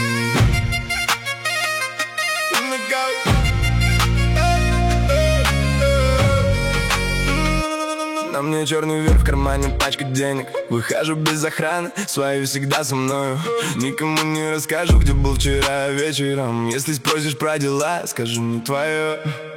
На мне черный верх, в кармане пачка денег. Выхожу без охраны, свои всегда со мною. Никому не расскажу, где был вчера вечером. Если спросишь про дела, скажу не твое.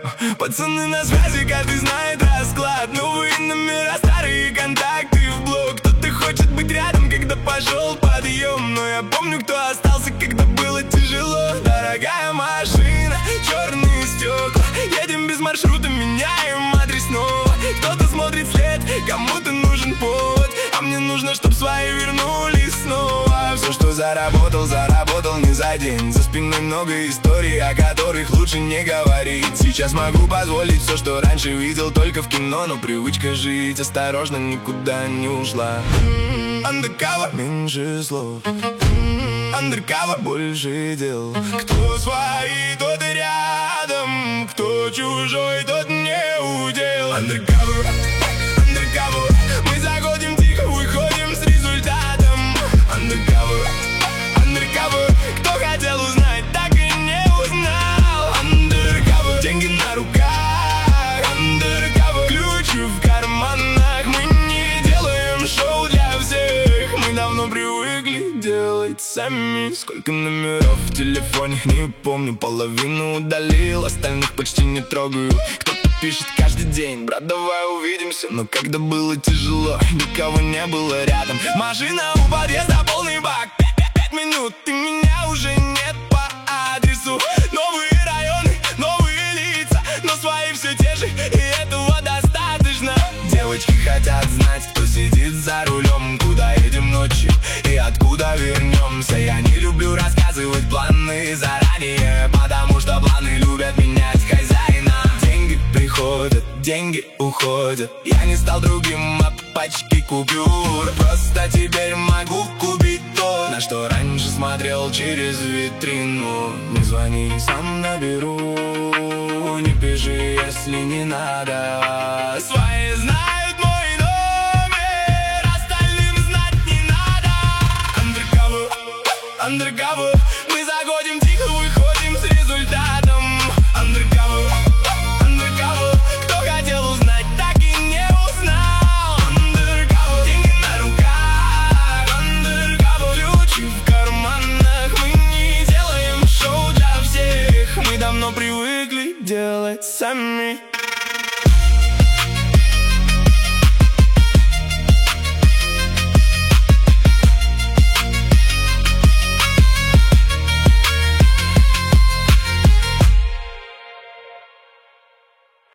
Пацаны на связи, каждый знает расклад. Новые номера, старые контакты в блог. Кто-то хочет быть рядом, когда пошел подъем. Но я помню, кто остался, когда было тяжело. Дорогая машина, черные стекла. Едем без маршрута, меняем адрес снова. Кто-то смотрит след, кому-то нужен повод. А мне нужно, чтоб свои вернулись снова. Все, что заработал, заработал не за день. За спиной много историй, о которых лучше не говорить. Сейчас могу позволить все, что раньше видел только в кино. Но привычка жить осторожно никуда не ушла. Undercover, меньше слов. Undercover, больше дел. Кто свои, тот и рядом. Кто чужой, тот не удел. Undercover, undercover. Мы заходим тихо, выходим с результатом. Undercover, undercover. Кто хотел узнать, так и не узнал. Undercover. Деньги на руках. Undercover. Ключи в карманах. Мы не делаем шоу для всех. Мы давно привыкли делать сами. Сколько номеров в телефоне, не помню. Половину удалил, остальных почти не трогаю. Кто-то пишет каждый день: брат, давай увидимся. Но когда было тяжело, никого не было рядом. Машина у подъезда, полный бак. 5 минут, и меня уже нет по адресу. Новые районы, новые лица, но свои все те же, и этого достаточно. Девочки хотят знать, кто сидит за рулем, куда едем ночью и откуда вернемся. Я не люблю рассказывать планы заранее, потому что планы любят менять хозяина. Деньги приходят, деньги уходят. Я не стал другим от пачки купюр. Просто теперь могу купить то, на что раньше смотрел через витрину. Не звони, сам наберу. Не пиши, если не надо. Свои знают мой номер, остальным знать не надо. Undercover, undercover. Мы заходим тихо, выходим с результатом. Undercover, undercover. Кто хотел узнать, так и не узнал. Undercover. Деньги на руках. Undercover. Ключи в карманах. Мы не делаем шоу для всех. Мы давно привыкли делать сами.